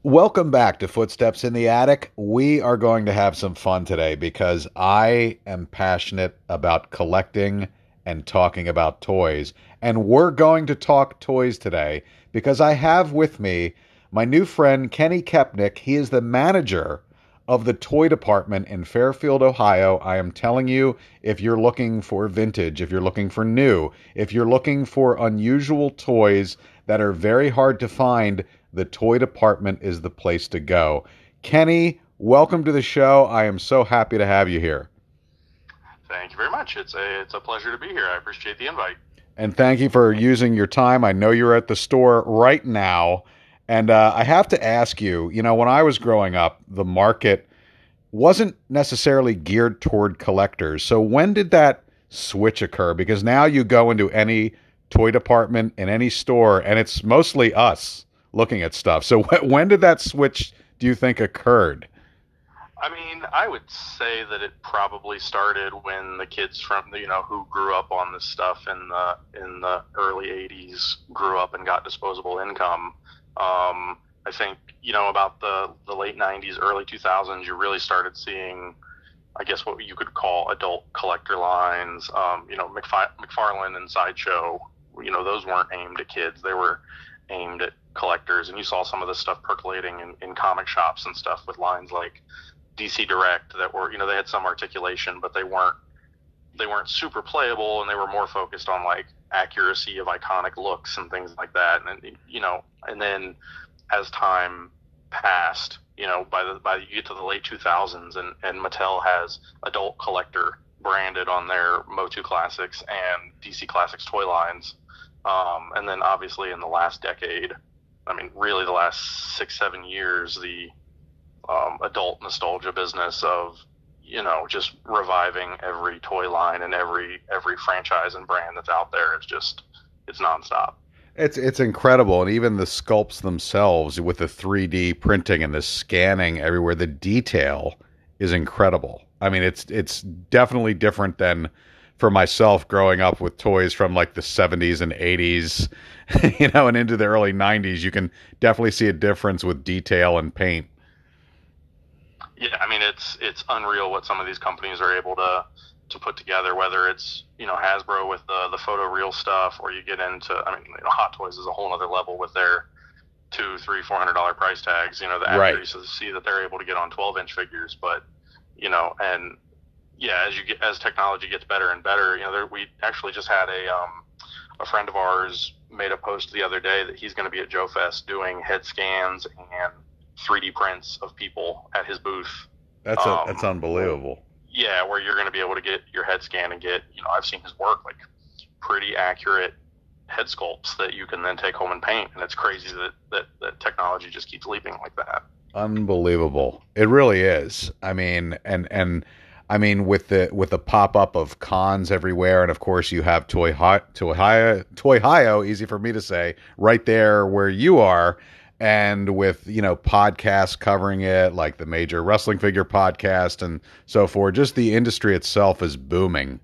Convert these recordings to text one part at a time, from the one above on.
Welcome back to Footsteps in the Attic. We are going to have some fun today because I am passionate about collecting and talking about toys. And we're going to talk toys today because I have with me my new friend Kenny Kepnick. He is the manager of the toy department in Fairfield, Ohio. I am telling you, if you're looking for vintage, if you're looking for new, if you're looking for unusual toys that are very hard to find, the toy department is the place to go. Kenny, welcome to the show. I am so happy to have you here. Thank you very much. It's a pleasure to be here. I appreciate the invite. And thank you for using your time. I know you're at the store right now. And I have to ask you, when I was growing up, the market wasn't necessarily geared toward collectors. So when did that switch occur? Because now you go into any toy department in any store and it's mostly us looking at stuff. So when did that switch, do you think, occurred? I mean, I would say that it probably started when the kids from who grew up on this stuff in the early '80s grew up and got disposable income. I think about the late '90s, early 2000s, you really started seeing, I guess, what you could call adult collector lines. McFarlane and Sideshow. Those weren't aimed at kids; they were aimed at collectors. And you saw some of this stuff percolating in comic shops and stuff with lines like DC Direct that were, they had some articulation, but they weren't super playable, and they were more focused on like accuracy of iconic looks and things like that. And then as time passed, by you get to the late 2000s, and Mattel has adult collector branded on their Motu Classics and DC Classics toy lines. And then obviously in the last decade, I mean, really the last 6-7 years, the adult nostalgia business of just reviving every toy line and every franchise and brand that's out there. It's nonstop. It's incredible, and even the sculpts themselves with the 3D printing and the scanning everywhere, the detail is incredible. I mean, it's definitely different than for myself growing up with toys from like the 70s and 80s, and into the early 90s. You can definitely see a difference with detail and paint. Yeah, I mean it's unreal what some of these companies are able to put together. Whether it's Hasbro with the photo real stuff, or you get into, I mean, Hot Toys is a whole other level with their two, three, $400 price tags. The Right. accuracy that they're able to get on 12-inch figures, but and yeah, as technology gets better and better, we actually just had a friend of ours made a post the other day that he's going to be at Joe Fest doing head scans and 3D prints of people at his booth. That's unbelievable. Yeah, where you're going to be able to get your head scan and get, I've seen his work, like pretty accurate head sculpts that you can then take home and paint. And it's crazy that technology just keeps leaping like that. Unbelievable. It really is. I mean, and I mean with the pop up of cons everywhere, and of course you have Toy Hio, easy for me to say, right there where you are, and with podcasts covering it, like the Major Wrestling Figure podcast and so forth. Just the industry itself is booming.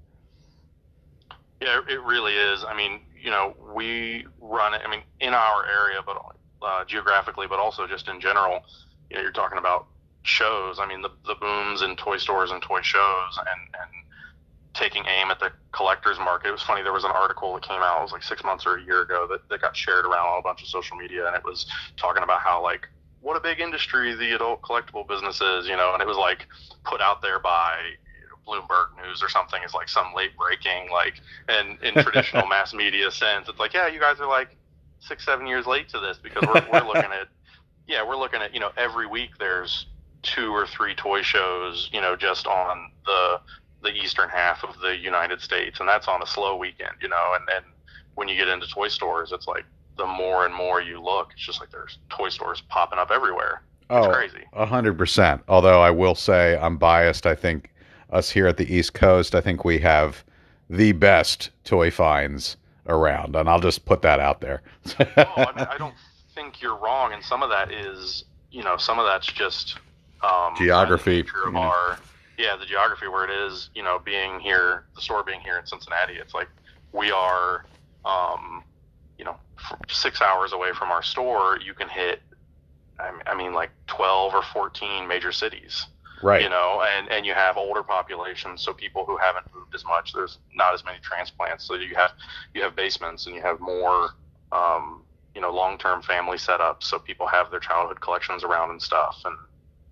Yeah, it really is. I mean, we run it, I mean, in our area, but geographically, but also just in general. You're talking about shows. I mean, the booms in toy stores and toy shows, and taking aim at the collector's market. It was funny, there was an article that came out, it was like 6 months or a year ago, that got shared around on a bunch of social media, and it was talking about how, like, what a big industry the adult collectible business is, and it was like put out there by Bloomberg News or something. It's like some late breaking, like, and in traditional mass media sense, it's like, yeah, you guys are like 6-7 years late to this, because we're looking at, yeah, we're looking at, every week there's 2 or 3 toy shows, just on the eastern half of the United States, and that's on a slow weekend, and when you get into toy stores, it's like the more and more you look, it's just like there's toy stores popping up everywhere. It's Oh, crazy. 100%. Although I will say I'm biased. I think us here at the East Coast, I think we have the best toy finds around, and I'll just put that out there. Oh, I mean, I don't think you're wrong, and some of that is, some of that's just the Geography. nature of our, yeah, the geography where it is, being here, the store being here in Cincinnati. It's like we are, 6 hours away from our store. You can hit I mean, like 12 or 14 major cities, Right. and you have older populations, so people who haven't moved as much. There's not as many transplants, so you have basements and you have more, long-term family setups, so people have their childhood collections around and stuff, and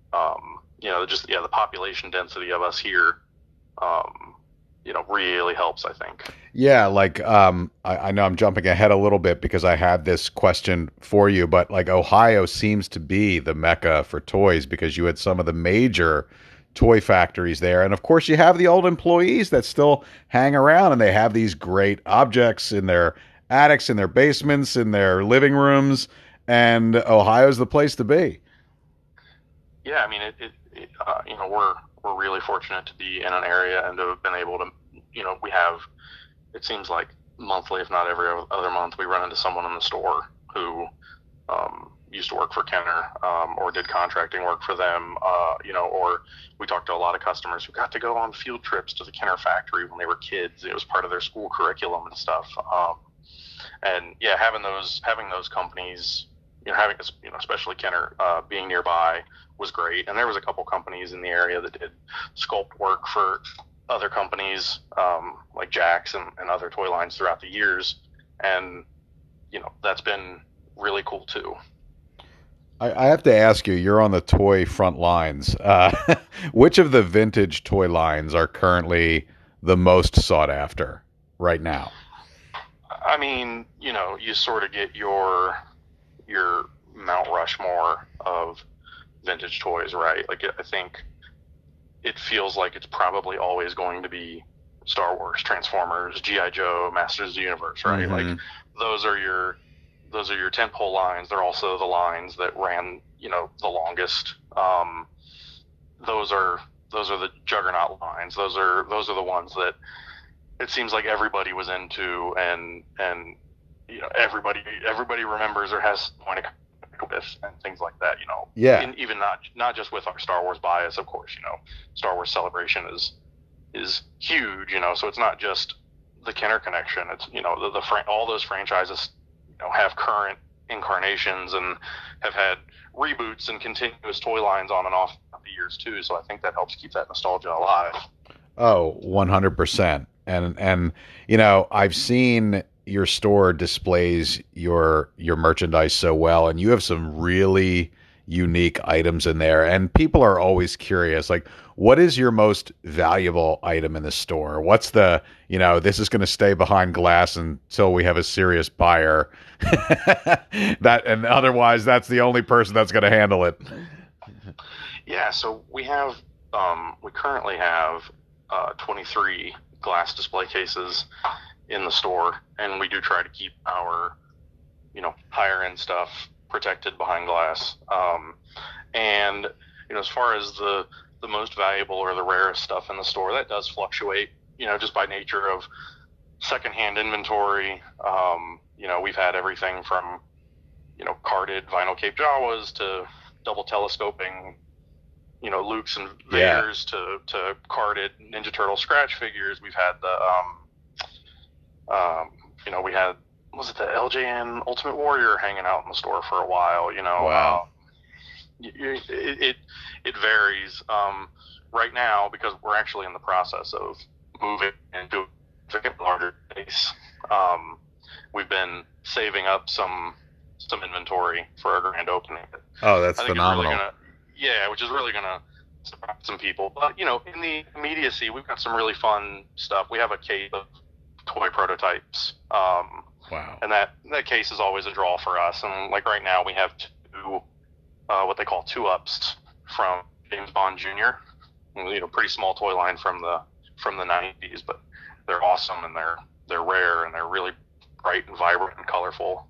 just the population density of us here, um, really helps, I think. Yeah, like I know I'm jumping ahead a little bit because I had this question for you, but like Ohio seems to be the mecca for toys because you had some of the major toy factories there, and of course you have the old employees that still hang around and they have these great objects in their attics, in their basements, in their living rooms, and Ohio's the place to be. Yeah, I mean, we're really fortunate to be in an area and to have been able to, we have, it seems like monthly, if not every other month, we run into someone in the store who used to work for Kenner, or did contracting work for them, or we talked to a lot of customers who got to go on field trips to the Kenner factory when they were kids. It was part of their school curriculum and stuff. And yeah, having those companies, having, especially Kenner, being nearby was great. And there was a couple companies in the area that did sculpt work for other companies, like Jax and other toy lines throughout the years. And, that's been really cool too. I have to ask you, you're on the toy front lines. Which of the vintage toy lines are currently the most sought after right now? I mean, you sort of get your Mount Rushmore of vintage toys, right? Like, I think it feels like it's probably always going to be Star Wars, Transformers, GI Joe, Masters of the Universe, right? Mm-hmm. Like, those are your tentpole lines. They're also the lines that ran, the longest. Those are the juggernaut lines. Those are the ones that it seems like everybody was into, and everybody remembers or has point with and things like that. Yeah. And even not just with our Star Wars bias, of course. Star Wars Celebration is huge. So it's not just the Kenner connection. It's all those franchises have current incarnations and have had reboots and continuous toy lines on and off the years too. So I think that helps keep that nostalgia alive. Oh, 100%. And I've seen your store displays your merchandise so well, and you have some really unique items in there, and people are always curious, like, what is your most valuable item in the store? What's the, this is going to stay behind glass until we have a serious buyer, that, and otherwise that's the only person that's going to handle it. Yeah, so we currently have 23 glass display cases in the store, and we do try to keep our higher end stuff protected behind glass. And as far as the most valuable or the rarest stuff in the store, that does fluctuate, just by nature of secondhand inventory. We've had everything from carded vinyl Cape Jawas to double telescoping Lukes and Vaders, to carded Ninja Turtle scratch figures. We've had we had, was it the LJN Ultimate Warrior hanging out in the store for a while, Wow. It varies. Right now, because we're actually in the process of moving into a larger space, we've been saving up some inventory for our grand opening. Oh, that's I think phenomenal. which is really gonna surprise some people. But in the immediacy, we've got some really fun stuff. We have a case of toy prototypes, Wow. and that case is always a draw for us. And like right now, we have two, what they call 2-ups from James Bond Jr. Pretty small toy line from the 90s, but they're awesome, and they're rare, and they're really bright and vibrant and colorful.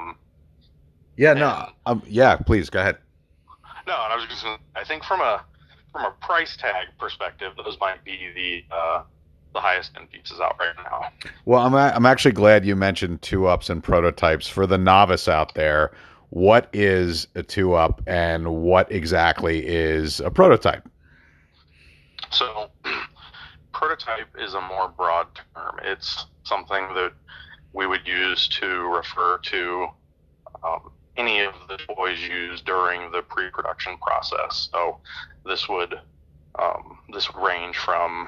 Yeah, please go ahead. No, and I was just I think from a price tag perspective, those might be the highest end pieces out right now. Well, I'm actually glad you mentioned 2-ups and prototypes. For the novice out there, what is a 2-up and what exactly is a prototype? So, prototype is a more broad term. It's something that we would use to refer to any of the toys used during the pre-production process. So this would range from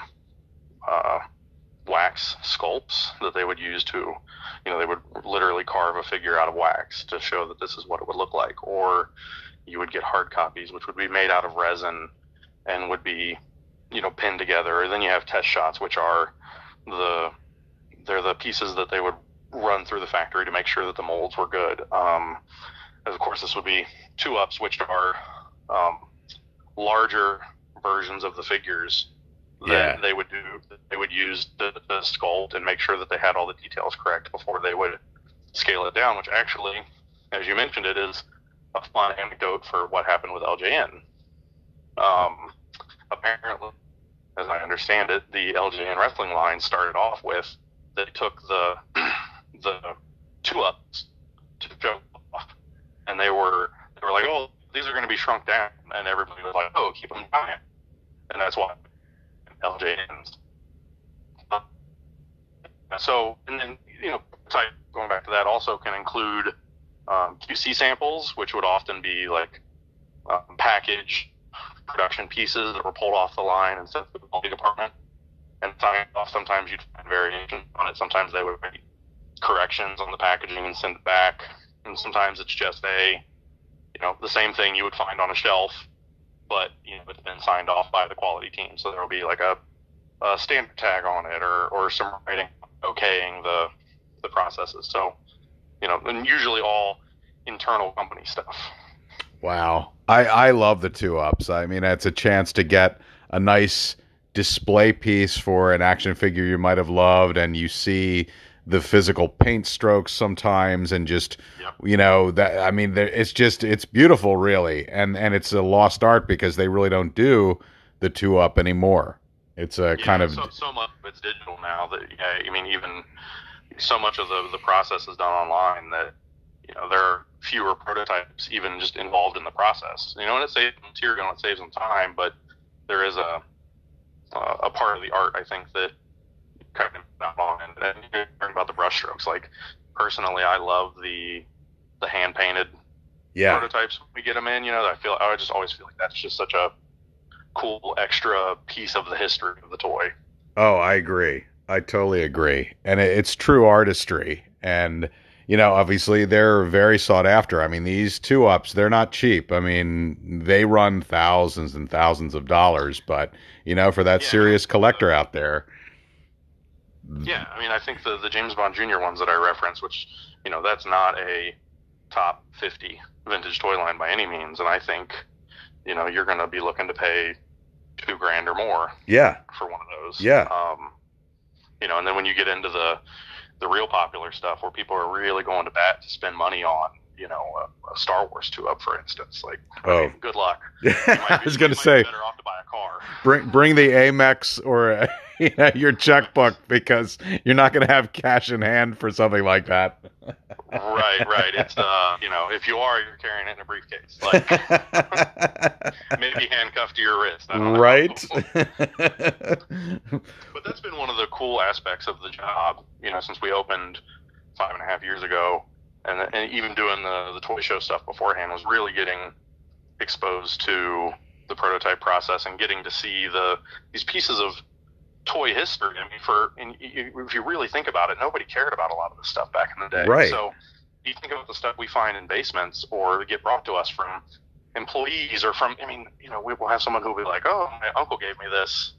wax sculpts that they would use to, they would literally carve a figure out of wax to show that this is what it would look like. Or you would get hard copies, which would be made out of resin and would be, pinned together. And then you have test shots, which are they're the pieces that they would run through the factory to make sure that the molds were good. Of course, this would be 2-ups, which are larger versions of the figures that they would use to sculpt and make sure that they had all the details correct before they would scale it down, which actually, as you mentioned, it is a fun anecdote for what happened with LJN. Apparently, as I understand it, the LJN wrestling line started off with, they took the 2-ups to show off, and they were like, oh, these are going to be shrunk down, and everybody was like, oh, keep them giant, and that's why LJNs. So, and then, going back to that, also can include QC samples, which would often be like packaged production pieces that were pulled off the line and sent to the quality department. And sometimes you'd find variations on it. Sometimes they would make corrections on the packaging and send it back. And sometimes it's just the same thing you would find on a shelf, but, it's been signed off by the quality team. So there will be like a standard tag on it or some writing okaying the processes. So, and usually all internal company stuff. Wow. I love the 2-ups. I mean, it's a chance to get a nice display piece for an action figure you might have loved, and you see the physical paint strokes sometimes, and just, it's beautiful, really. And it's a lost art because they really don't do the 2-up anymore. It's a kind of... So much of it's digital now that, even so much of the process is done online that, there are fewer prototypes even just involved in the process. And it saves material and it saves them time, but there is a part of the art, I think, that kind of not on. And you're talking about the brush strokes. Like, personally, I love the hand painted prototypes when we get them in. I just always feel like that's just such a cool extra piece of the history of the toy. Oh, I agree. I totally agree. And it's true artistry. And, obviously they're very sought after. I mean, these 2-ups, they're not cheap. I mean, they run thousands and thousands of dollars, but, for that serious collector out there. Yeah. I mean, I think the James Bond Jr. ones that I reference, which, that's not a top 50 vintage toy line by any means. And I think, you're going to be looking to pay $2,000 or more. Yeah. For one of those. Yeah. And then when you get into the real popular stuff where people are really going to bat to spend money on, a Star Wars 2-up, for instance, like, good luck. I was going to say, better off to buy a car. Bring the Amex or your checkbook, because you're not going to have cash in hand for something like that. Right. It's if you are, you're carrying it in a briefcase, like maybe handcuffed to your wrist. I don't know. Right. But that's been one of the cool aspects of the job. Since we opened 5.5 years ago, and even doing the toy show stuff beforehand, was really getting exposed to the prototype process and getting to see these pieces of toy history. I mean, if you really think about it, nobody cared about a lot of this stuff back in the day. Right. So you think about the stuff we find in basements or get brought to us from employees or from, we will have someone who will be like, oh, my uncle gave me this,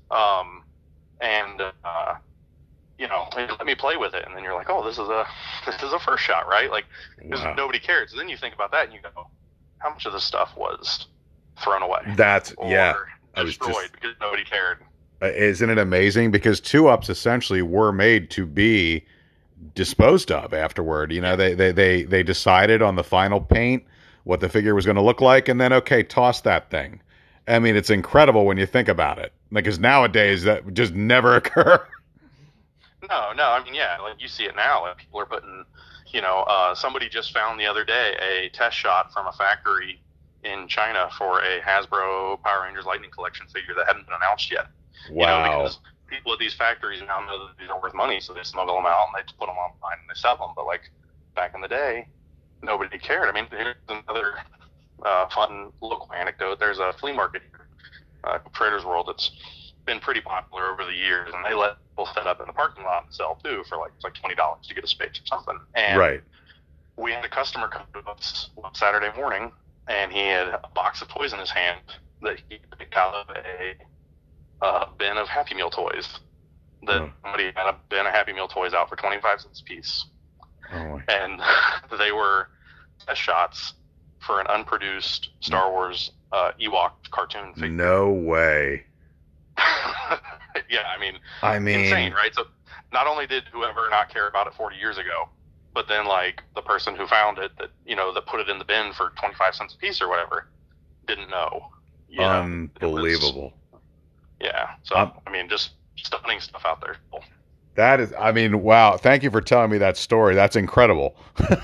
let me play with it. And then you're like, oh, this is a first shot, right? Like, wow. Nobody cared. So then you think about that and you go, how much of this stuff was thrown away? Destroyed because nobody cared. Isn't it amazing? Because 2-ups essentially were made to be disposed of afterward. They decided on the final paint what the figure was going to look like, and then, okay, toss that thing. I mean, it's incredible when you think about it. Because nowadays that would just never occur. No. I mean, yeah, like you see it now. Like people are putting, somebody just found the other day a test shot from a factory in China for a Hasbro Power Rangers Lightning Collection figure that hadn't been announced yet. Wow. Because people at these factories now know that these are worth money, so they smuggle them out and they put them online and they sell them. But like back in the day, nobody cared. I mean, here's another fun local anecdote. There's a flea market here, Trader's World, that's been pretty popular over the years, and they let people set up in the parking lot and sell too for like $20 to get a space or something. And Right. we had a customer come to us one Saturday morning, and he had a box of toys in his hand that he picked out of a bin of Happy Meal toys. That somebody had a bin of Happy Meal toys out for 25 cents a piece. Oh, And they were test shots for an unproduced Star Wars Ewok cartoon figure. no way. Yeah, I mean, insane, right? So not only did whoever not care about it 40 years ago, but then like the person who found it, that that put it in the bin for 25 cents a piece or whatever, didn't know. Unbelievable. Yeah. So just stunning stuff out there. That is, wow. Thank you for telling me that story. That's incredible.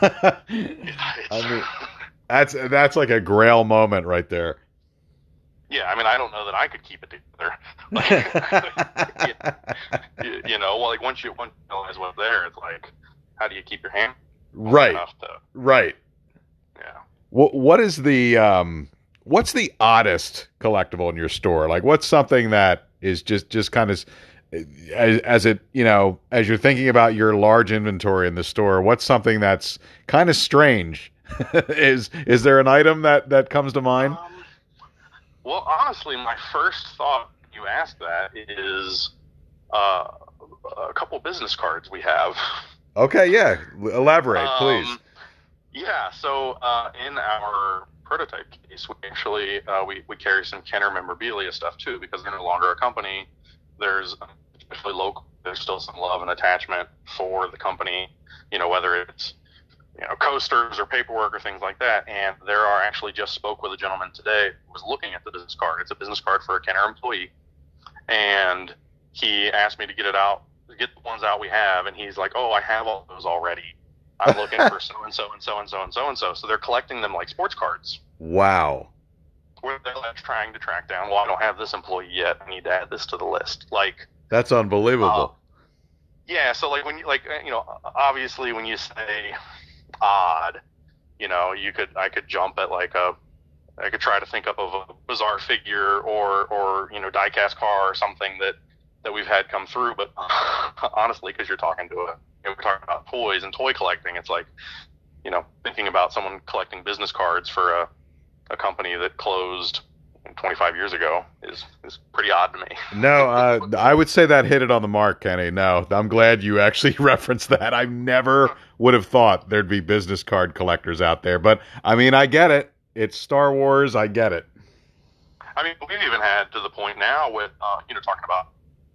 That's like a grail moment right there. Yeah, I don't know that I could keep it together. Like once you realize what's there, it's like, how do you keep your hand right enough to, right? Yeah. What is the what's the oddest collectible in your store? Like, what's something that is just kind of as you're thinking about your large inventory in the store, what's something that's kind of strange? Is there an item that comes to mind? Well, honestly, my first thought when you asked that is a couple business cards we have. Okay, yeah. Elaborate, please. Yeah, so in our prototype case, we actually we carry some Kenner memorabilia stuff too, because they're no longer a company. There's, especially local, there's still some love and attachment for the company, whether it's coasters or paperwork or things like that. And actually just spoke with a gentleman today who was looking at the business card. It's a business card for a Kenner employee. And he asked me to get the ones out we have. And he's like, oh, I have all those already. I'm looking for so-and-so and so-and-so and so-and-so. So they're collecting them like sports cards. Wow. Where they're like trying to track down, well, I don't have this employee yet. I need to add this to the list. Like, that's unbelievable. Yeah. So like when you obviously when you say odd, I could jump at I could try to think up of a bizarre figure or die-cast car or something that we've had come through. But honestly, because we're talking about toys and toy collecting, it's like, thinking about someone collecting business cards for a company that closed 25 years ago is pretty odd to me. No, I would say that hit it on the mark, Kenny. No, I'm glad you actually referenced that. I never would have thought there'd be business card collectors out there. But, I get it. It's Star Wars. I get it. We've even had to the point now with, talking about,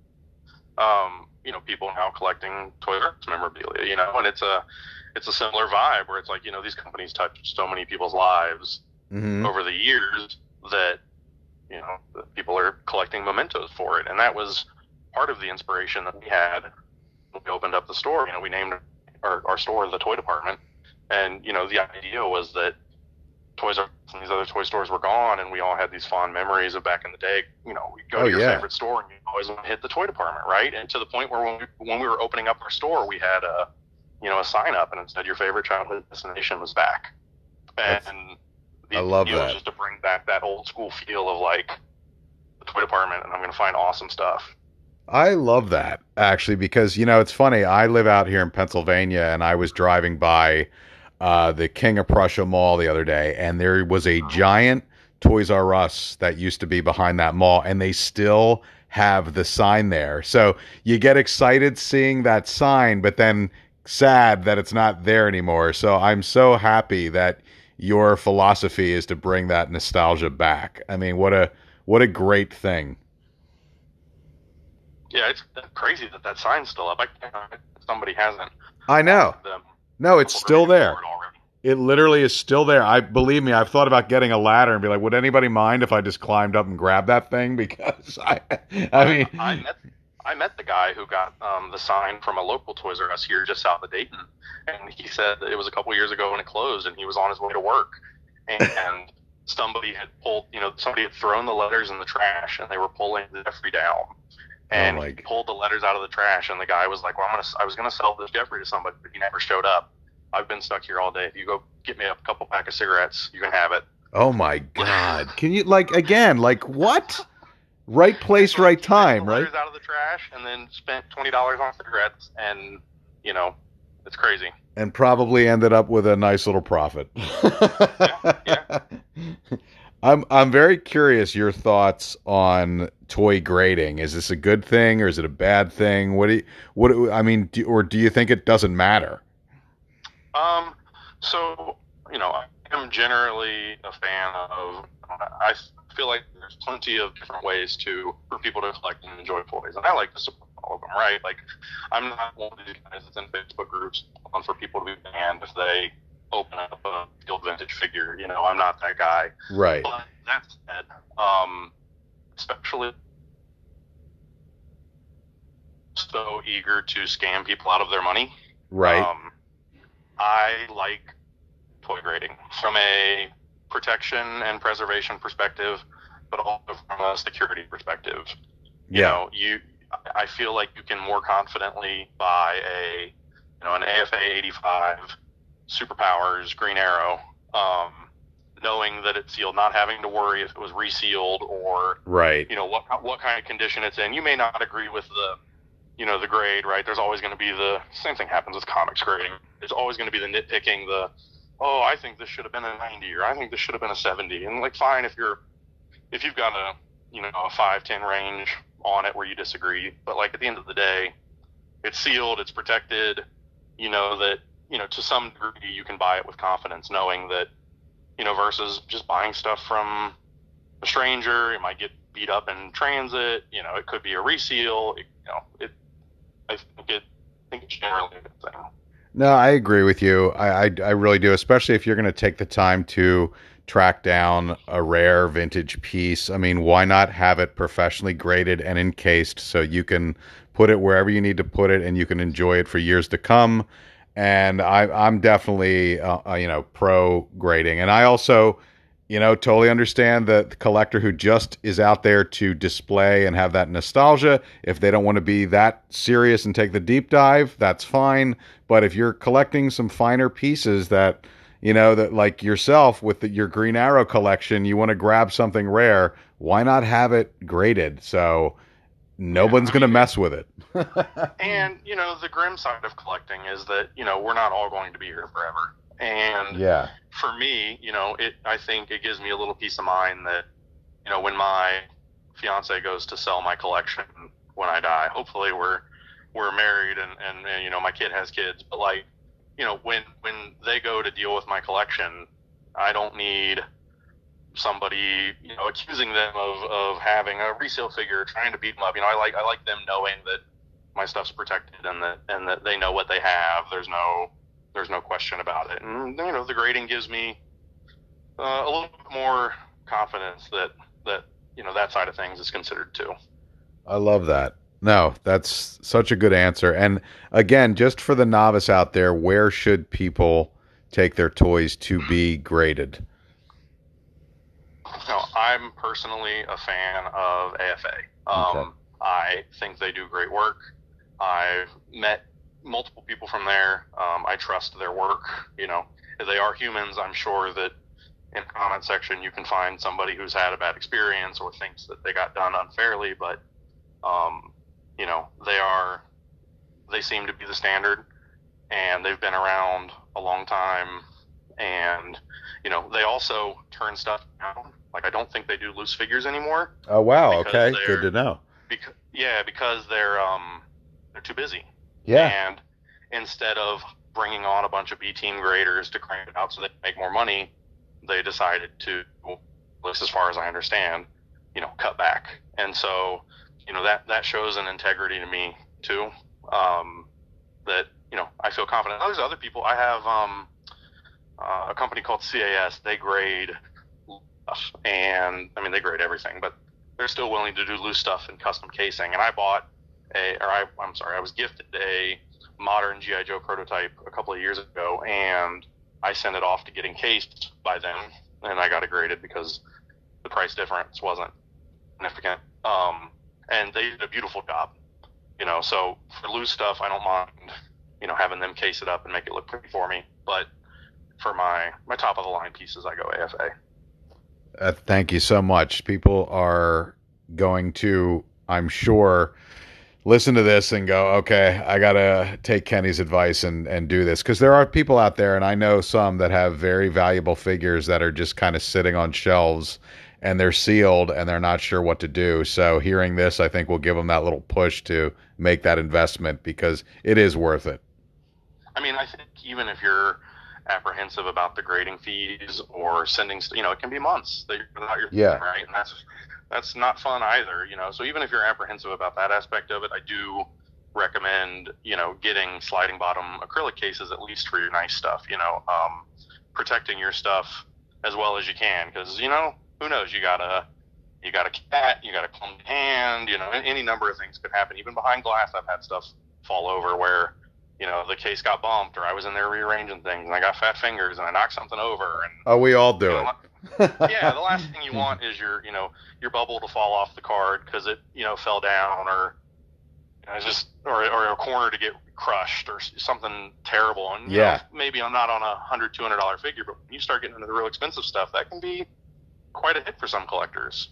people now collecting Toys R Us memorabilia, and it's a similar vibe where it's like, these companies touched so many people's lives over the years that, people are collecting mementos for it. And that was part of the inspiration that we had when we opened up the store. We named our store the Toy Department. And, the idea was that Toys R Us and these other toy stores were gone, and we all had these fond memories of back in the day. We'd go to your favorite store, and you always want to hit the toy department, right? And to the point where when we were opening up our store, we had a sign up, and it said your favorite childhood destination was back. And I love that. that. Just to bring back that old school feel of like the toy department, and I'm going to find awesome stuff. I love that, actually, because, it's funny. I live out here in Pennsylvania, and I was driving by the King of Prussia Mall the other day, and there was a giant Toys R Us that used to be behind that mall, and they still have the sign there. So you get excited seeing that sign, but then sad that it's not there anymore. So I'm so happy that your philosophy is to bring that nostalgia back. What a great thing. Yeah, it's crazy that sign's still up. Somebody hasn't. I know. No, it's still there. It literally is still there. Believe me, I've thought about getting a ladder and be like, would anybody mind if I just climbed up and grabbed that thing? Because I met the guy who got the sign from a local Toys R Us here just south of Dayton, and he said that it was a couple years ago when it closed, and he was on his way to work, and somebody had thrown the letters in the trash, and they were pulling the Jeffrey down. And he pulled the letters out of the trash, and the guy was like, well, I was going to sell this Jeffrey to somebody, but he never showed up. I've been stuck here all day. If you go get me a couple pack of cigarettes, you can have it. Oh my God. Can you like again, like what? Right And place, so I right keep taking time, the right? letters out of the trash, and then spent $20 on cigarettes, and you know, it's crazy. And probably ended up with a nice little profit. Yeah, yeah. I'm very curious your thoughts on toy grading. Is this a good thing or is it a bad thing? I mean, or do you think it doesn't matter? Um, so I am generally a fan of. I feel like there's plenty of different ways for people to collect and enjoy toys, and I like to support all of them. Right? Like, I'm not one of these guys that's in Facebook groups on for people to be banned if they open up a field vintage figure. I'm not that guy. Right. But that said, especially so eager to scam people out of their money. Right. I like toy grading from a protection and preservation perspective, but also from a security perspective. Yeah. I feel like you can more confidently buy an AFA 85 Superpowers Green Arrow, knowing that it's sealed, not having to worry if it was resealed or right. What kind of condition it's in. You may not agree with the grade, right? There's always going to be the same thing happens with comics grading. There's always going to be the nitpicking, I think this should have been a 90 or I think this should have been a 70. And like, fine, if you've got a 5-10 range on it where you disagree, but like at the end of the day, it's sealed, it's protected, that, to some degree you can buy it with confidence, knowing that, versus just buying stuff from a stranger. It might get beat up in transit, it could be a reseal, I think it's generally a good thing. No, I agree with you. I really do, especially if you're going to take the time to track down a rare vintage piece. I mean, why not have it professionally graded and encased so you can put it wherever you need to put it and you can enjoy it for years to come. And I'm definitely, pro grading. And I also, totally understand the collector who just is out there to display and have that nostalgia. If they don't want to be that serious and take the deep dive, that's fine. But if you're collecting some finer pieces that, that like yourself with your Green Arrow collection, you want to grab something rare, why not have it graded? So no one's going to mess with it. And, the grim side of collecting is that, we're not all going to be here forever. And yeah, for me, I think it gives me a little peace of mind that, when my fiance goes to sell my collection when I die, hopefully we're married and my kid has kids, but like, when they go to deal with my collection, I don't need somebody, accusing them of having a resale figure, trying to beat them up. I like them knowing that my stuff's protected and that they know what they have. There's no question about it. And the grading gives me a little bit more confidence that that side of things is considered too. I love that. No, that's such a good answer. And again, just for the novice out there, where should people take their toys to be graded? I'm personally a fan of AFA. Okay. I think they do great work. I've met multiple people from there. I trust their work. If they are humans, I'm sure that in the comment section you can find somebody who's had a bad experience or thinks that they got done unfairly, but they seem to be the standard, and they've been around a long time, and they also turn stuff down. Like, I don't think they do loose figures anymore. Oh wow, okay, good to know. Because they're too busy. Yeah. And instead of bringing on a bunch of B-team graders to crank it out so they can make more money, they decided to, at least as far as I understand, cut back. And so, that shows an integrity to me too. That, I feel confident. There's other people. I have a company called CAS. They grade stuff, and I mean, they grade everything, but they're still willing to do loose stuff and custom casing. And I was gifted a modern G.I. Joe prototype a couple of years ago, and I sent it off to get encased by them, and I got it graded because the price difference wasn't significant. And they did a beautiful job, so for loose stuff, I don't mind, having them case it up and make it look pretty for me. But for my top of the line pieces, I go AFA. Thank you so much. People are going to, I'm sure, listen to this and go, okay, I got to take Kenny's advice and do this. Because there are people out there, and I know some that have very valuable figures that are just kind of sitting on shelves and they're sealed and they're not sure what to do. So hearing this, I think will give them that little push to make that investment because it is worth it. I mean, I think even if you're apprehensive about the grading fees or sending, it can be months that you're without your Yeah. right? And that's not fun either, So even if you're apprehensive about that aspect of it, I do recommend, getting sliding bottom acrylic cases at least for your nice stuff, protecting your stuff as well as you can, because, who knows, you got a cat, you got a clumsy hand, any number of things could happen. Even behind glass, I've had stuff fall over where, the case got bumped, or I was in there rearranging things and I got fat fingers and I knocked something over. And oh, we all do it. Yeah, the last thing you want is your bubble to fall off the card because it, fell down, or or a corner to get crushed or something terrible. And maybe I'm not on $100-$200 figure, but when you start getting into the real expensive stuff, that can be quite a hit for some collectors.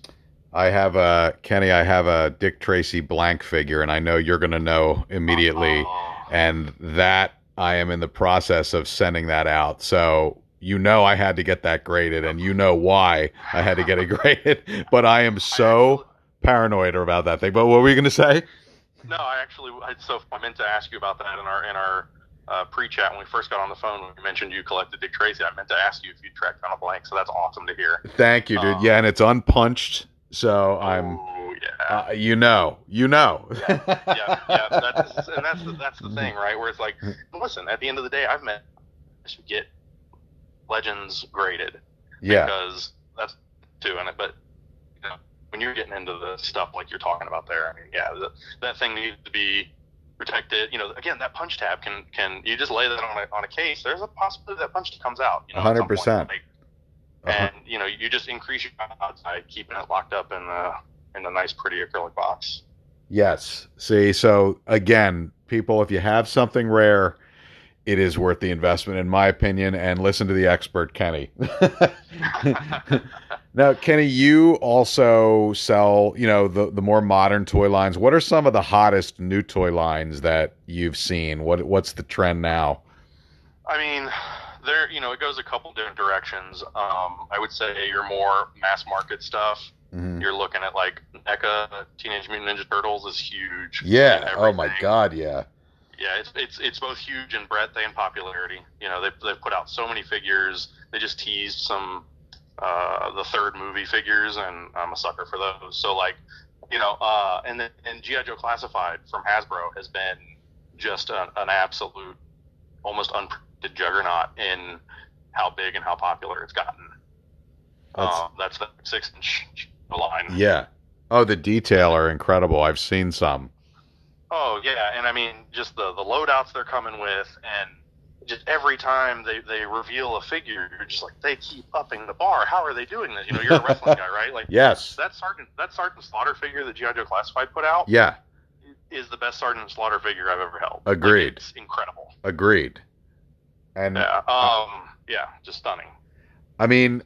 Kenny, I have a Dick Tracy blank figure, and I know you're going to know immediately. And that I am in the process of sending that out. So, I had to get that graded, and why I had to get it graded. But I am so paranoid about that thing. But what were you going to say? No, I meant to ask you about that in our pre-chat when we first got on the phone. When you mentioned you collected Dick Tracy, I meant to ask you if you tracked down a blank. So that's awesome to hear. Thank you, dude. Yeah, and it's unpunched. So I'm. Yeah. You know. Yeah. That's the thing, right? Where it's like, listen, at the end of the day, I've met to get legends graded. Yeah. Because that's too in it, but when you're getting into the stuff like you're talking about there, I mean, that thing needs to be protected. Again, that punch tab can you just lay that on a case? There's a possibility that punch comes out. 100%. And you just increase your odds by keeping it locked up in a nice, pretty acrylic box. Yes. See, so again, people, if you have something rare, it is worth the investment, in my opinion. And listen to the expert, Kenny. Now, Kenny, you also sell, the more modern toy lines. What are some of the hottest new toy lines that you've seen? What's the trend now? I mean, it goes a couple different directions. I would say your more mass market stuff. Mm-hmm. You're looking at like NECA, Teenage Mutant Ninja Turtles is huge. Yeah. Oh my God. Yeah. Yeah. It's both huge in breadth and popularity. They've put out so many figures. They just teased some, the third movie figures, and I'm a sucker for those. So and G.I. Joe Classified from Hasbro has been just an absolute, almost unpredicted juggernaut in how big and how popular it's gotten. That's the 6-inch line. Yeah. Oh, the detail are incredible. I've seen some. Oh yeah, and I mean just the loadouts they're coming with, and just every time they reveal a figure, you're just like, they keep upping the bar. How are they doing this? You're a wrestling guy, right? Like, yes. That Sergeant Slaughter figure that G.I. Joe Classified put out. Yeah. Is the best Sergeant Slaughter figure I've ever held. Agreed. Like, it's incredible. Agreed. And just stunning. I mean,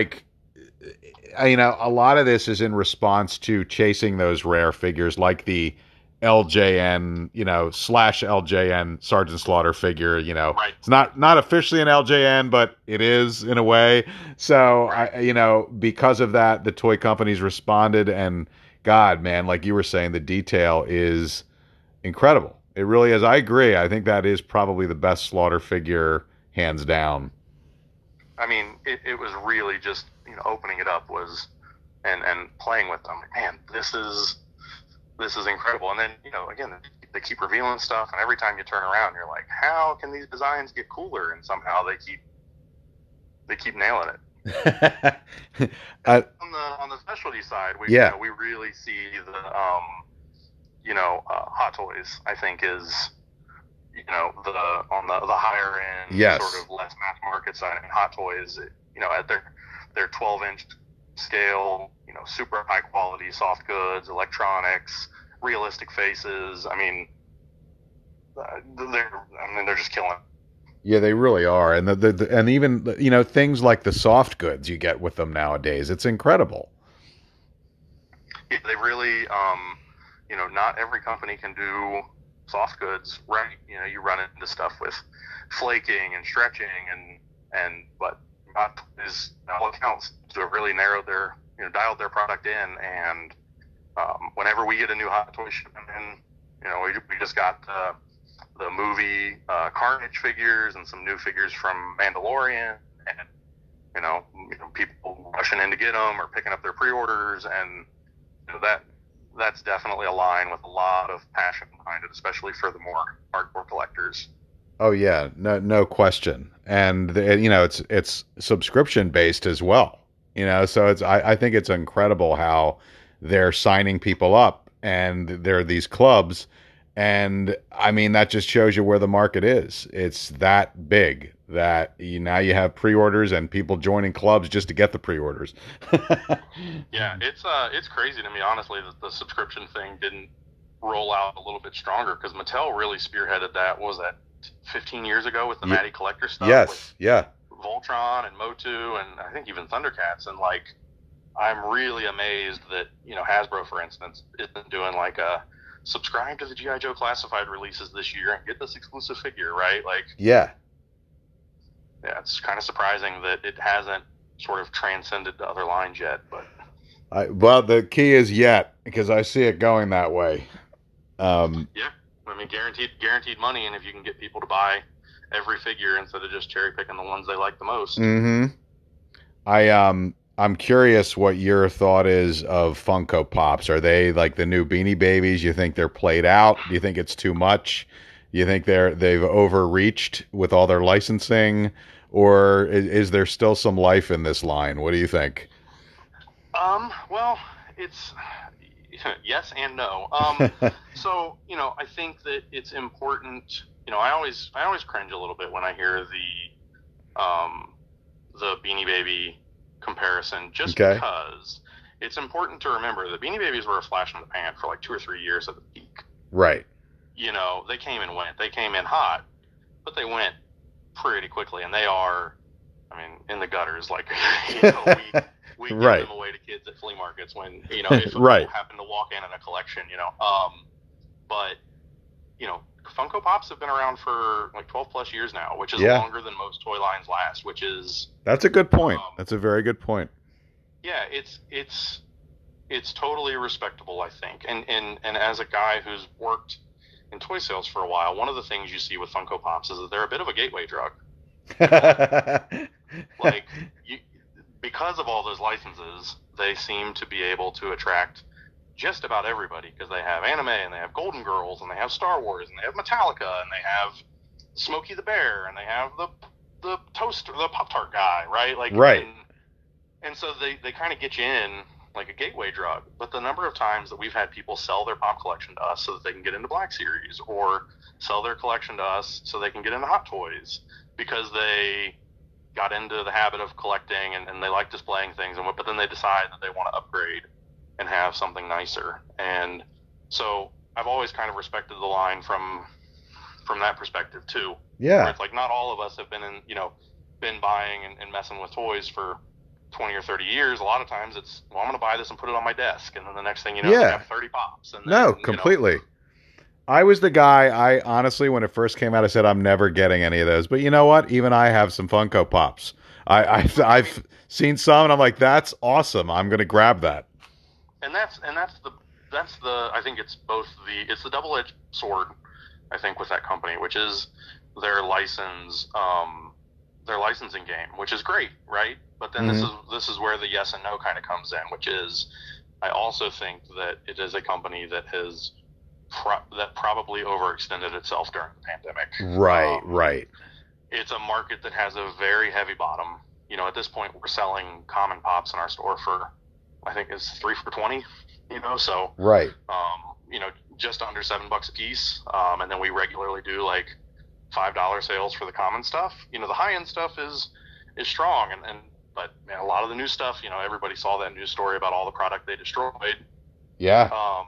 a lot of this is in response to chasing those rare figures like the LJN, /LJN Sergeant Slaughter figure, Right. It's not officially an LJN, but it is in a way. So, right. Because of that, the toy companies responded, and God, man, like you were saying, the detail is incredible. It really is. I agree. I think that is probably the best Slaughter figure, hands down. I mean, it was really just, opening it up was, and playing with them. Man, this is incredible. And then, again, they keep revealing stuff, and every time you turn around, you're like, how can these designs get cooler? And somehow they keep nailing it. On the specialty side, we really see the Hot Toys, I think, is on the higher end, yes, sort of less mass market side. And Hot Toys, at their 12-inch scale, super high quality soft goods, electronics, realistic faces. I mean, they're just killing. Yeah, they really are, and and even things like the soft goods you get with them nowadays, it's incredible. Yeah, they really, not every company can do soft goods right. You run into stuff with flaking and stretching but not is all accounts to have really narrowed their, dialed their product in. And whenever we get a new hot toy shipment in, we just got the movie Carnage figures and some new figures from Mandalorian, and people rushing in to get them or picking up their pre-orders, and that's definitely a line with a lot of passion behind it, especially for the more hardcore collectors. Oh yeah, no question. And it's subscription based as well. So I think it's incredible how they're signing people up, and there are these clubs, and I mean that just shows you where the market is. It's that big that now you have pre-orders and people joining clubs just to get the pre-orders. Yeah, it's crazy to me, honestly, that the subscription thing didn't roll out a little bit stronger, because Mattel really spearheaded that. What was that, 15 years ago with the Matty Collector stuff? Yes, yeah. Voltron and Motu and I think even Thundercats, and I'm really amazed that Hasbro, for instance, isn't doing a subscribe to the G.I. Joe Classified releases this year and get this exclusive figure, right? Yeah, it's kind of surprising that it hasn't sort of transcended to other lines yet. But well, the key is yet, because I see it going that way. Yeah, I mean, guaranteed money, and if you can get people to buy every figure instead of just cherry picking the ones they like the most. Mm-hmm. I'm curious what your thought is of Funko Pops. Are they like the new Beanie Babies? You think they're played out? Do you think it's too much? You think they've overreached with all their licensing, or is there still some life in this line? What do you think? Well, it's yes and no. So I think that it's important. I always cringe a little bit when I hear the Beanie Baby comparison, just because it's important to remember the Beanie Babies were a flash in the pan for 2 or 3 years at the peak. Right. They came and went. They came in hot, but they went pretty quickly, and they are, in the gutters. We give them away to kids at flea markets when if right. happen to walk in a collection. But Funko Pops have been around for 12 plus years now, which is longer than most toy lines last. That's a good point. That's a very good point. Yeah, it's totally respectable, I think. And as a guy who's worked in toy sales for a while, one of the things you see with Funko Pops is that they're a bit of a gateway drug. Because of all those licenses, they seem to be able to attract just about everybody, because they have anime, and they have Golden Girls, and they have Star Wars, and they have Metallica, and they have Smokey the Bear, and they have the toaster, the Pop-Tart guy, right? Right. And so they kind of get you in like a gateway drug. But the number of times that we've had people sell their Pop collection to us so that they can get into Black Series, or sell their collection to us so they can get into Hot Toys, because they got into the habit of collecting and they like displaying things, but then they decide that they want to upgrade and have something nicer. And so I've always kind of respected the line from that perspective too. Yeah. Where it's not all of us have been been buying and messing with toys for 20 or 30 years. A lot of times it's, I'm going to buy this and put it on my desk, and then the next thing you know, I have 30 Pops. And then, completely. I was the guy, I honestly, when it first came out, I said, I'm never getting any of those. But you know what? Even I have some Funko Pops. I've seen some, and I'm like, that's awesome. I'm going to grab that. And that's the I think it's the double-edged sword, I think, with that company, which is their licensing game, which is great, right? But then this is where the yes and no kind of comes in, which is, I also think that it is a company that has that probably overextended itself during the pandemic. Right. It's a market that has a very heavy bottom. At this point, we're selling common Pops in our store for, I think it's 3 for $20. So right. Just under $7 a piece. And then we regularly do $5 sales for the common stuff. The high end stuff is strong, but man, a lot of the new stuff, everybody saw that news story about all the product they destroyed. Yeah.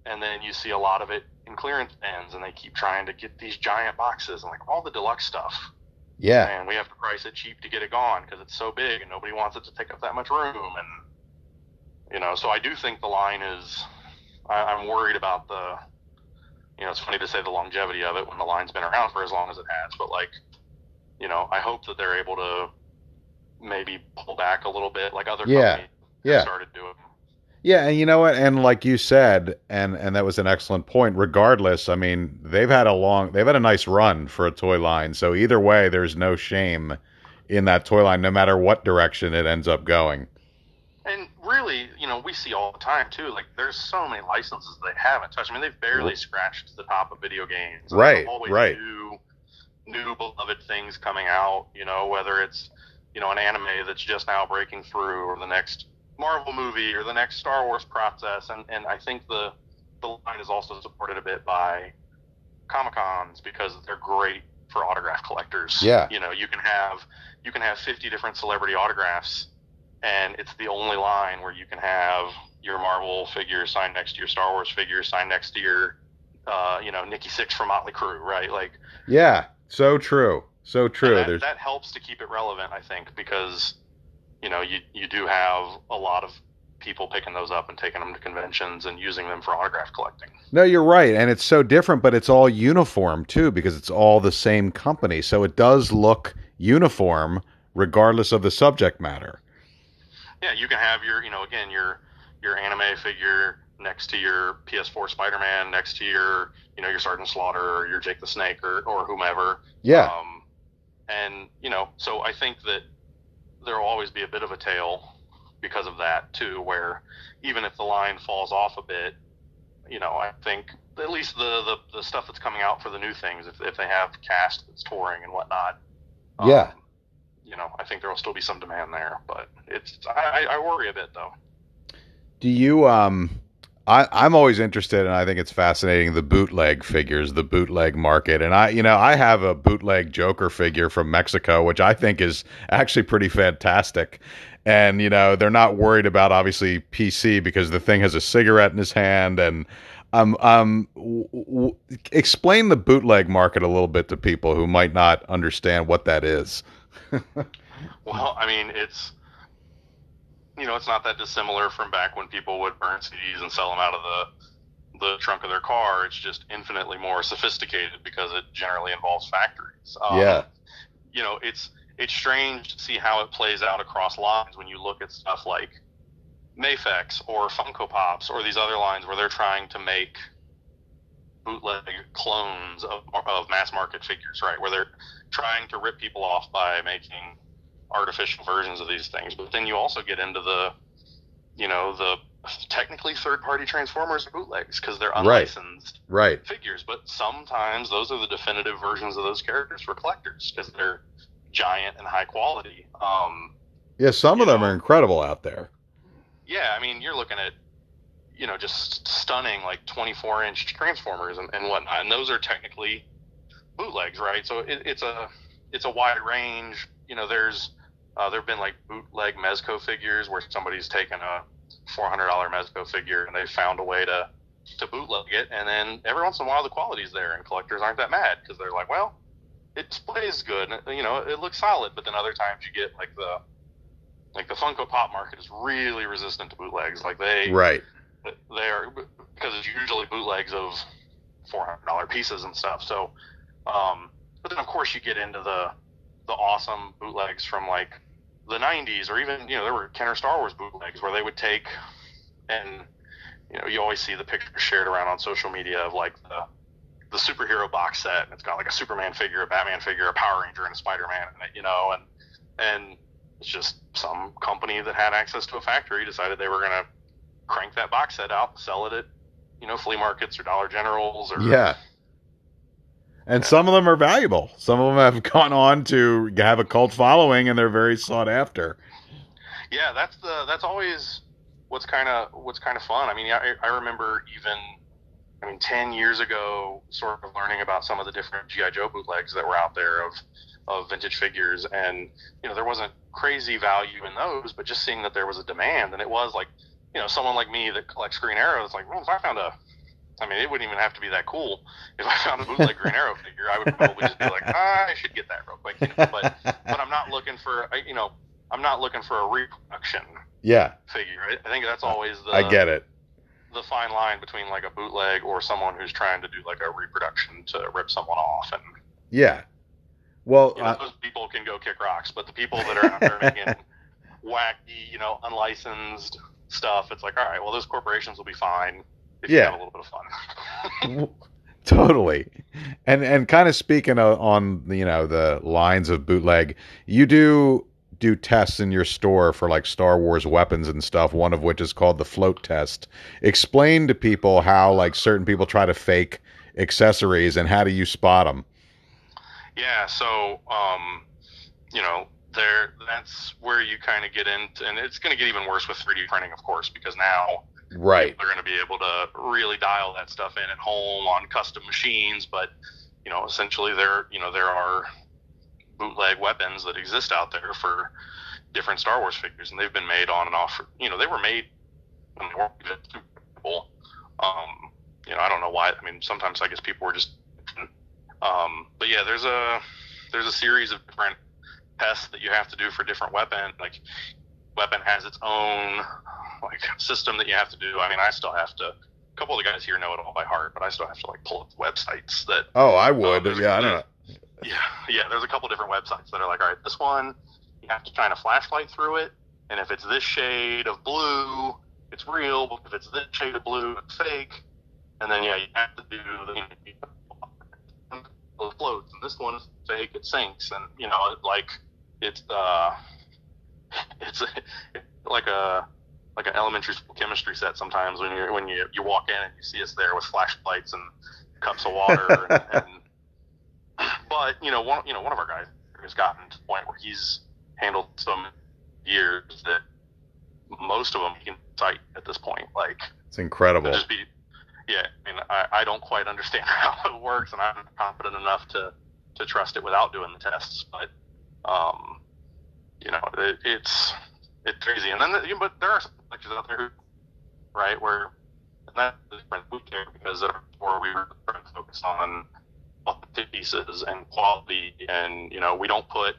and then you see a lot of it in clearance bins, and they keep trying to get these giant boxes and like all the deluxe stuff. Yeah. And we have to price it cheap to get it gone because it's so big and nobody wants it to take up that much room. And so I do think the line is. I'm worried about the. It's funny to say the longevity of it when the line's been around for as long as it has, but like, I hope that they're able to maybe pull back a little bit, like other companies have started doing. Yeah, and you know what? And like you said, and that was an excellent point. Regardless, I mean, they've had a nice run for a toy line. So either way, there's no shame in that toy line, no matter what direction it ends up going. And really, we see all the time too. Like, there's so many licenses they haven't touched. I mean, they've barely scratched the top of video games. Right, always right. New beloved things coming out. Whether it's an anime that's just now breaking through, or the next Marvel movie, or the next Star Wars process. And I think the line is also supported a bit by Comic-Cons because they're great for autograph collectors. Yeah. You can have 50 different celebrity autographs, and it's the only line where you can have your Marvel figure signed next to your Star Wars figure signed next to your, Nikki Sixx from Motley Crue, right? Like, yeah, so true, so true. That helps to keep it relevant, I think, because you do have a lot of people picking those up and taking them to conventions and using them for autograph collecting. No, you're right, and it's so different, but it's all uniform too because it's all the same company, so it does look uniform regardless of the subject matter. Yeah, you can have your anime figure next to your PS4 Spider-Man, next to your Sergeant Slaughter or your Jake the Snake or whomever. Yeah. So I think that there will always be a bit of a tail because of that too, where even if the line falls off a bit, I think at least the stuff that's coming out for the new things, if they have cast that's touring and whatnot. Yeah. I think there will still be some demand there, but I worry a bit though. Do you, I'm always interested, and I think it's fascinating, the bootleg figures, the bootleg market. And I have a bootleg Joker figure from Mexico, which I think is actually pretty fantastic. And, they're not worried about obviously PC because the thing has a cigarette in his hand. And explain the bootleg market a little bit to people who might not understand what that is. Well, I mean, it's not that dissimilar from back when people would burn CDs and sell them out of the trunk of their car. It's just infinitely more sophisticated because it generally involves factories. It's strange to see how it plays out across lines when you look at stuff like Mafex or Funko Pops or these other lines where they're trying to make bootleg clones of mass market figures, right? Where they're trying to rip people off by making artificial versions of these things. But then you also get into the technically third-party Transformers bootlegs because they're unlicensed figures. But sometimes those are the definitive versions of those characters for collectors because they're giant and high quality. Some of them are incredible out there. Yeah, I mean, you're looking at just stunning like 24-inch Transformers and whatnot, and those are technically bootlegs, right? So it's a wide range. There've been like bootleg Mezco figures where somebody's taken a $400 Mezco figure and they found a way to bootleg it, and then every once in a while the quality's there and collectors aren't that mad because they're like, well, it displays good, it looks solid. But then other times you get like the Funko Pop market is really resistant to bootlegs. Like they are, because it's usually bootlegs of $400 pieces and stuff. So, but then of course you get into the awesome bootlegs from like the 90s, or even there were Kenner Star Wars bootlegs where they would take and you always see the pictures shared around on social media of like the superhero box set, and it's got like a Superman figure, a Batman figure, a Power Ranger, and a Spider-Man in it, and it's just some company that had access to a factory decided they were going to crank that box set out, sell it at flea markets or Dollar Generals or And some of them are valuable. Some of them have gone on to have a cult following, and they're very sought after. Yeah, that's always what's kind of fun. I mean, I remember even 10 years ago, sort of learning about some of the different G.I. Joe bootlegs that were out there of vintage figures, and there wasn't crazy value in those, but just seeing that there was a demand, and it was like someone like me that collects Green Arrow, it's like, well, if I found a I mean, it wouldn't even have to be that cool. If I found a bootleg Green Arrow figure, I would probably just be like, I should get that real quick. But I'm not looking for, I'm not looking for a reproduction Yeah, figure. I think that's always I get it. the fine line between like a bootleg or someone who's trying to do like a reproduction to rip someone off. And Yeah. Well, those people can go kick rocks, but the people that are out there making wacky, unlicensed stuff, it's like, all right, well, those corporations will be fine if you have a little bit of fun. totally. And kind of speaking on the lines of bootleg, you do tests in your store for like Star Wars weapons and stuff, one of which is called the float test. Explain to people how like certain people try to fake accessories and how do you spot them? Yeah, so that's where you kind of get into, and it's going to get even worse with 3D printing, of course, because now Right. they're going to be able to really dial that stuff in at home on custom machines. But essentially, there are bootleg weapons that exist out there for different Star Wars figures, and they've been made on and off. They were made when they weren't even people. I don't know why. I mean, sometimes I guess people were just. But yeah, there's a series of different tests that you have to do for different weapon. Like, weapon has its own like system that you have to do. I mean, I still have to. A couple of the guys here know it all by heart, but I still have to like pull up websites that. Oh, I would. Yeah, I don't know. Yeah. There's a couple different websites that are like, all right, this one you have to shine a flashlight through it, and if it's this shade of blue, it's real. But if it's this shade of blue, it's fake. And then you have to do the floats, and this one is fake. It sinks, and it's like an elementary school chemistry set sometimes when you walk in and you see us there with flashlights and cups of water and but one of our guys has gotten to the point where he's handled some years that most of them he can cite at this point. Like, it's incredible. I mean, I don't quite understand how it works, and I'm not confident enough to trust it without doing the tests. But it's crazy. And then but there are some collectors out there who, right, where and that's the difference we care, because before we were trying to focus on authentic pieces and quality, and we don't put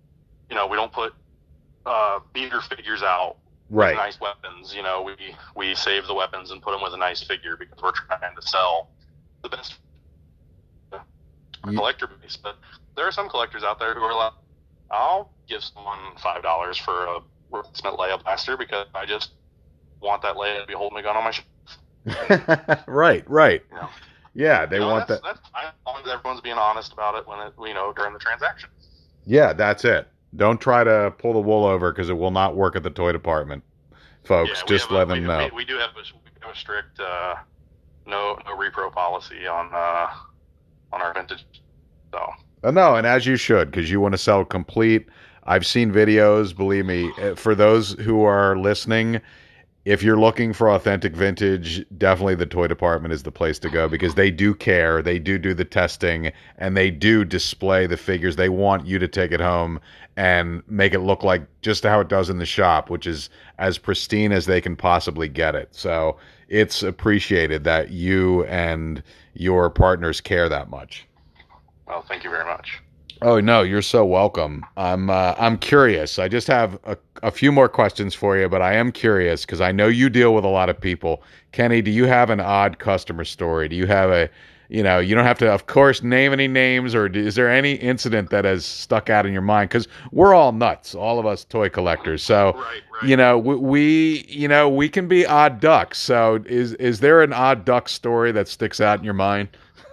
beater figures out. Right. Nice weapons, we save the weapons and put them with a nice figure because we're trying to sell the best collector base. But there are some collectors out there who are like, I'll give someone $5 for a replacement Leia blaster because I just want that Leia to be holding a gun on my shelf. Right. Yeah, they want that. That's fine, as long as everyone's being honest about it during the transaction. Yeah, that's it. Don't try to pull the wool over because it will not work at the toy department, folks. Just let them know. We do have a strict no repro policy on our vintage. So. No, and as you should, because you want to sell complete. I've seen videos. Believe me, for those who are listening, if you're looking for authentic vintage, definitely the toy department is the place to go because they do care. They do the testing, and they do display the figures. They want you to take it home and make it look like just how it does in the shop, which is as pristine as they can possibly get it. So it's appreciated that you and your partners care that much. Well, thank you very much. Oh, no, you're so welcome. I'm curious. I just have a few more questions for you, but I am curious because I know you deal with a lot of people. Kenny, do you have an odd customer story? Do you have you don't have to, of course, name any names, or is there any incident that has stuck out in your mind? Because we're all nuts, all of us toy collectors. So, right. We can be odd ducks. So is there an odd duck story that sticks out in your mind?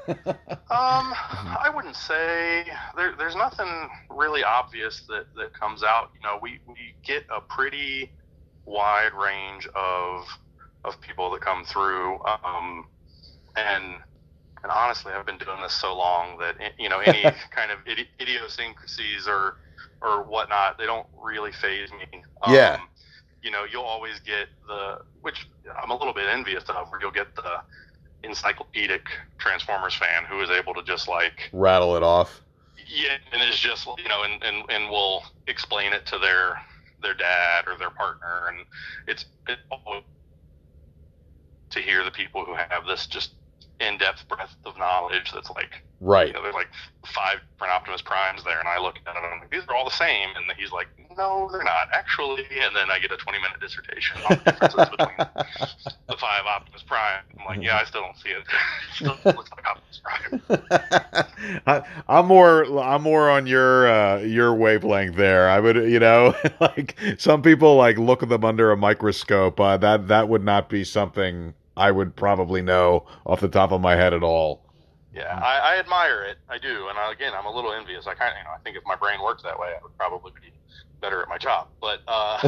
I wouldn't say there's nothing really obvious that comes out. We get a pretty wide range of people that come through, and honestly, I've been doing this so long that any kind of idiosyncrasies or whatnot, they don't really faze me. Yeah. You'll always get which I'm a little bit envious of, where you'll get the encyclopedic Transformers fan who is able to just like rattle it off. Yeah, and is just and will explain it to their dad or their partner, and it's always to hear the people who have this just in-depth breadth of knowledge that's like, Right. there's like 5 different Optimus Primes there, and I look at it and I'm like, these are all the same, and he's like, no, they're not actually, and then I get a 20-minute dissertation on the differences between the 5 Optimus Prime. I'm like, yeah, I still don't see it. It still looks like Optimus Prime. I'm more on your wavelength there. I would, like some people like look at them under a microscope. That would not be something I would probably know off the top of my head at all. Yeah, I admire it. I do, and again, I'm a little envious. I kind of, I think if my brain worked that way, I would probably be better at my job. But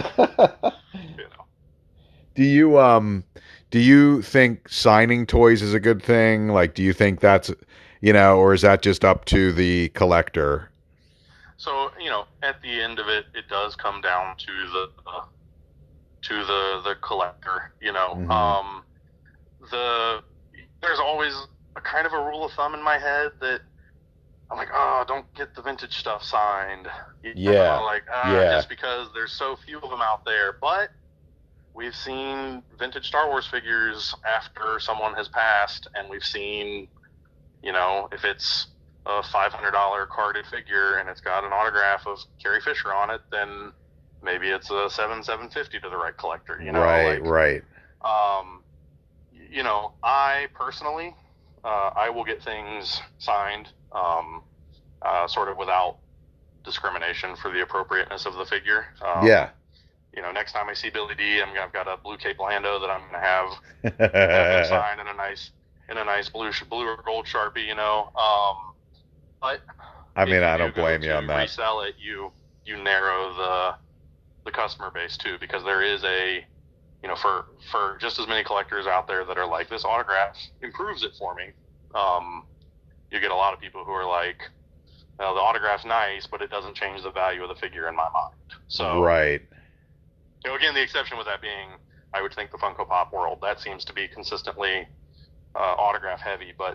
Do you think signing toys is a good thing? Like, do you think that's, or is that just up to the collector? So, at the end of it, it does come down to the collector. Mm-hmm. There's always a kind of a rule of thumb in my head that I'm like, oh, don't get the vintage stuff signed. Just because there's so few of them out there. But we've seen vintage Star Wars figures after someone has passed, and we've seen, if it's a $500 carded figure and it's got an autograph of Carrie Fisher on it, then maybe it's a $750 to the right collector. Right. I personally, I will get things signed, sort of without discrimination for the appropriateness of the figure. Yeah. Next time I see Billy D, I've got a blue Cape Lando that I'm going to have him signed in a nice blue or gold Sharpie. But I mean, I don't blame you on that. Resell it, you narrow the customer base too, because there is for just as many collectors out there that are like, this autograph improves it for me. You get a lot of people who are like, well, the autograph's nice, but it doesn't change the value of the figure in my mind. So right. Again, the exception with that being, I would think the Funko Pop world, that seems to be consistently autograph heavy, but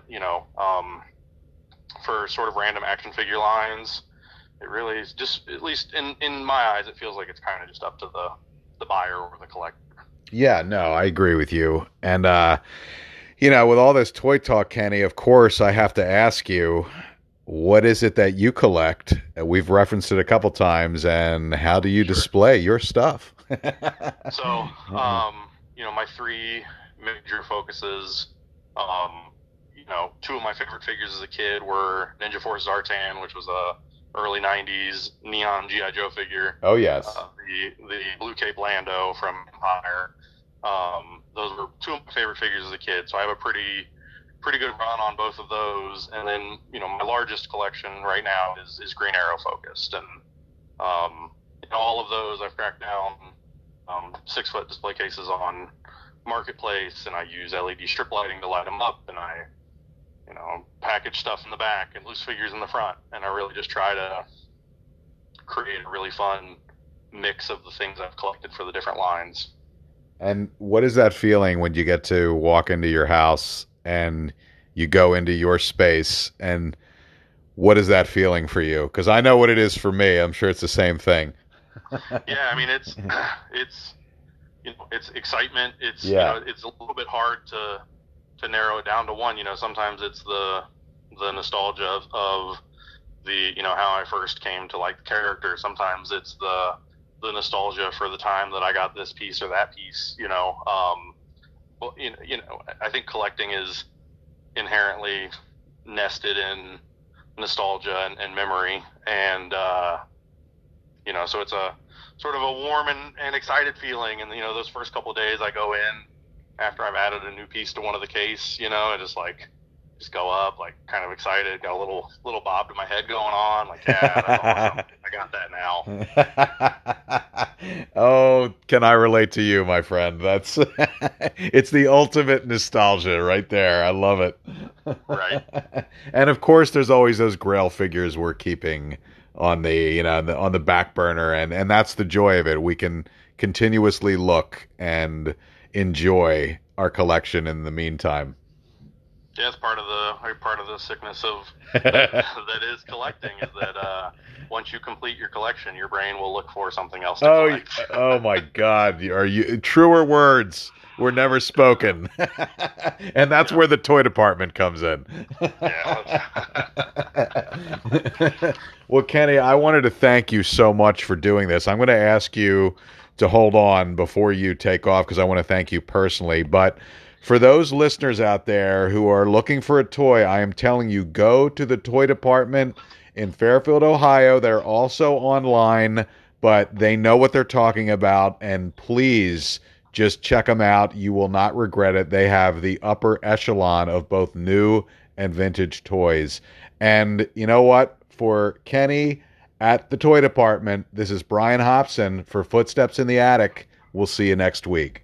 for sort of random action figure lines, it really is just, at least in my eyes, it feels like it's kind of just up to the buyer or the collector. Yeah, no, I agree with you. And with all this toy talk, Kenny, of course I have to ask you, what is it that you collect? We've referenced it a couple times, and how do you display your stuff? So, my 3 major focuses, 2 of my favorite figures as a kid were Ninja Force Zartan, which was a early 90s neon G.I. Joe figure. Oh, yes. The blue Cape Lando from Empire. Those were 2 of my favorite figures as a kid, so I have a pretty good run on both of those. And then, my largest collection right now is Green Arrow focused. And all of those I've cracked down 6-foot display cases on Marketplace, and I use LED strip lighting to light them up, and I package stuff in the back and loose figures in the front, and I really just try to create a really fun mix of the things I've collected for the different lines. And what is that feeling when you get to walk into your house and you go into your space, and what is that feeling for you? Because I know what it is for me. I'm sure it's the same thing. Yeah, I mean, it's excitement. It's it's a little bit hard to narrow it down to one. Sometimes it's the nostalgia of the how I first came to like the character. Sometimes it's the nostalgia for the time that I got this piece or that piece. I think collecting is inherently nested in nostalgia and memory, and so it's a sort of a warm and excited feeling. And those first couple of days I go in after I've added a new piece to one of the case, I just go up like kind of excited, got a little bob to my head going on, like, yeah, I got that now. Oh, can I relate to you, my friend? That's it's the ultimate nostalgia right there. I love it. Right. And of course there's always those Grail figures we're keeping on the on the back burner, and that's the joy of it. We can continuously look and enjoy our collection in the meantime. Yeah, it's part of the sickness of that is collecting, is that once you complete your collection, your brain will look for something else to collect. Oh my God, are you truer words? were never spoken. And that's where the toy department comes in. Yeah. Well, Kenny, I wanted to thank you so much for doing this. I'm going to ask you to hold on before you take off because I want to thank you personally. But for those listeners out there who are looking for a toy, I am telling you, go to the toy department in Fairfield, Ohio. They're also online, but they know what they're talking about. And please just check them out. You will not regret it. They have the upper echelon of both new and vintage toys. And you know what? For Kenny at the toy department, this is Brian Hobson for Footsteps in the Attic. We'll see you next week.